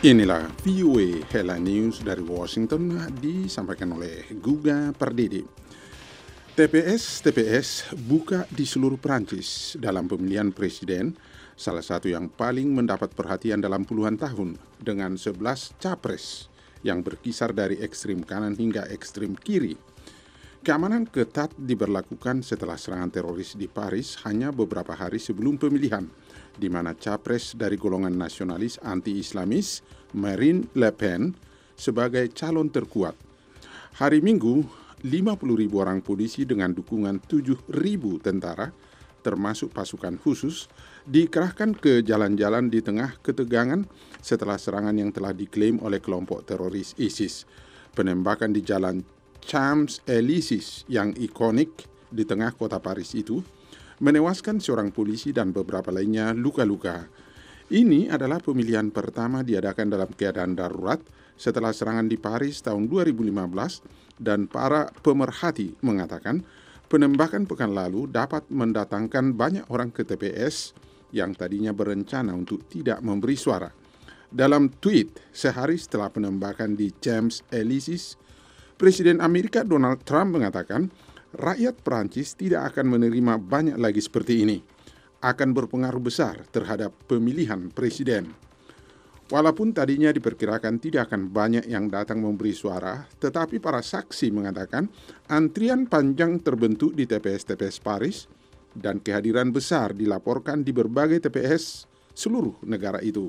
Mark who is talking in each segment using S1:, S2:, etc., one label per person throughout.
S1: Inilah VOA Headline News dari Washington disampaikan oleh Guga Pardede. TPS buka di seluruh Prancis dalam pemilihan presiden, salah satu yang paling mendapat perhatian dalam puluhan tahun dengan 11 capres yang berkisar dari ekstrem kanan hingga ekstrem kiri. Keamanan ketat diberlakukan setelah serangan teroris di Paris hanya beberapa hari sebelum pemilihan, di mana capres dari golongan nasionalis anti-Islamis, Marine Le Pen, sebagai calon terkuat. Hari Minggu, 50.000 orang polisi dengan dukungan 7.000 tentara, termasuk pasukan khusus, dikerahkan ke jalan-jalan di tengah ketegangan setelah serangan yang telah diklaim oleh kelompok teroris ISIS. Penembakan di jalan Champs-Élysées yang ikonik di tengah kota Paris itu menewaskan seorang polisi dan beberapa lainnya luka-luka. Ini adalah pemilihan pertama diadakan dalam keadaan darurat setelah serangan di Paris tahun 2015 dan para pemerhati mengatakan penembakan pekan lalu dapat mendatangkan banyak orang ke TPS yang tadinya berencana untuk tidak memberi suara. Dalam tweet sehari setelah penembakan di Champs-Élysées, Presiden Amerika Donald Trump mengatakan rakyat Prancis tidak akan menerima banyak lagi seperti ini. Akan berpengaruh besar terhadap pemilihan presiden. Walaupun tadinya diperkirakan tidak akan banyak yang datang memberi suara, tetapi para saksi mengatakan antrian panjang terbentuk di TPS-TPS Paris dan kehadiran besar dilaporkan di berbagai TPS seluruh negara itu.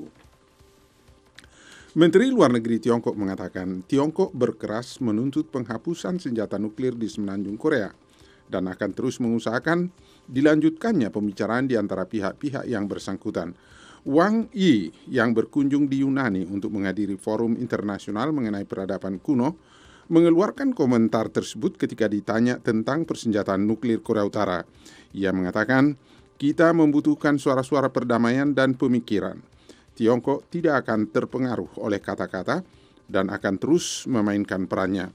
S1: Menteri Luar Negeri Tiongkok mengatakan Tiongkok berkeras menuntut penghapusan senjata nuklir di semenanjung Korea dan akan terus mengusahakan dilanjutkannya pembicaraan di antara pihak-pihak yang bersangkutan. Wang Yi yang berkunjung di Yunani untuk menghadiri forum internasional mengenai peradaban kuno mengeluarkan komentar tersebut ketika ditanya tentang persenjataan nuklir Korea Utara. Ia mengatakan, kita membutuhkan suara-suara perdamaian dan pemikiran. Tiongkok tidak akan terpengaruh oleh kata-kata dan akan terus memainkan perannya.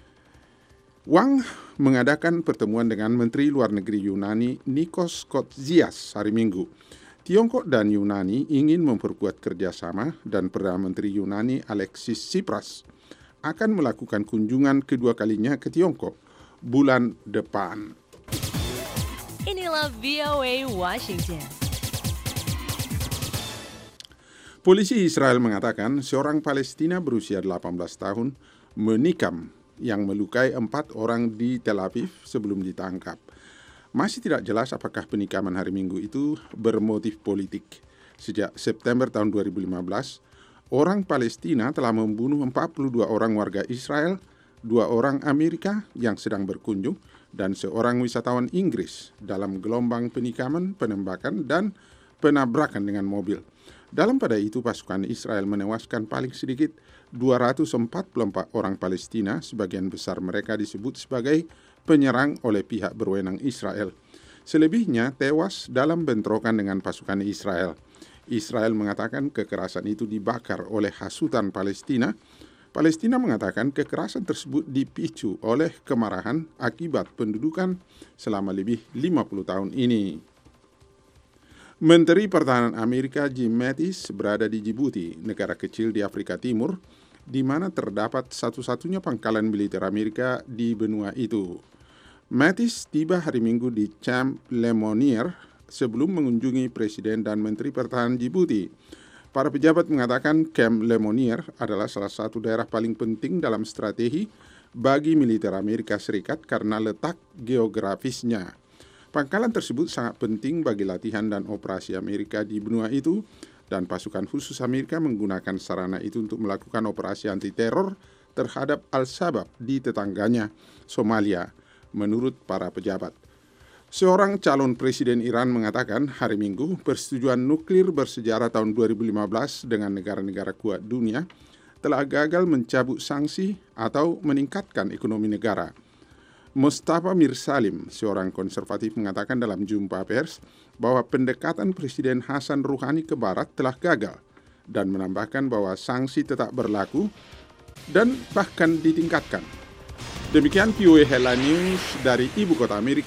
S1: Wang mengadakan pertemuan dengan Menteri Luar Negeri Yunani Nikos Kotzias hari Minggu. Tiongkok dan Yunani ingin memperkuat kerjasama dan Perdana Menteri Yunani Alexis Tsipras akan melakukan kunjungan kedua kalinya ke Tiongkok bulan depan.
S2: Inilah VOA Washington.
S1: Polisi Israel mengatakan seorang Palestina berusia 18 tahun menikam yang melukai 4 orang di Tel Aviv sebelum ditangkap. Masih tidak jelas apakah penikaman hari Minggu itu bermotif politik. Sejak September tahun 2015, orang Palestina telah membunuh 42 orang warga Israel, 2 orang Amerika yang sedang berkunjung, dan seorang wisatawan Inggris dalam gelombang penikaman, penembakan, dan penabrakan dengan mobil. Dalam pada itu pasukan Israel menewaskan paling sedikit 244 orang Palestina, sebagian besar mereka disebut sebagai penyerang oleh pihak berwenang Israel. Selebihnya tewas dalam bentrokan dengan pasukan Israel. Israel mengatakan kekerasan itu dibakar oleh hasutan Palestina. Palestina mengatakan kekerasan tersebut dipicu oleh kemarahan akibat pendudukan selama lebih 50 tahun ini. Menteri Pertahanan Amerika Jim Mattis berada di Djibouti, negara kecil di Afrika Timur, di mana terdapat satu-satunya pangkalan militer Amerika di benua itu. Mattis tiba hari Minggu di Camp Lemonnier sebelum mengunjungi Presiden dan Menteri Pertahanan Djibouti. Para pejabat mengatakan Camp Lemonnier adalah salah satu daerah paling penting dalam strategi bagi militer Amerika Serikat karena letak geografisnya. Pangkalan tersebut sangat penting bagi latihan dan operasi Amerika di benua itu, dan pasukan khusus Amerika menggunakan sarana itu untuk melakukan operasi anti-teror terhadap Al-Shabaab di tetangganya, Somalia, menurut para pejabat. Seorang calon presiden Iran mengatakan hari Minggu persetujuan nuklir bersejarah tahun 2015 dengan negara-negara kuat dunia telah gagal mencabut sanksi atau meningkatkan ekonomi negara. Mustafa Mirsalim, seorang konservatif, mengatakan dalam jumpa pers bahwa pendekatan Presiden Hasan Rouhani ke Barat telah gagal dan menambahkan bahwa sanksi tetap berlaku dan bahkan ditingkatkan. Demikian VOA Headline News dari Ibu Kota Amerika.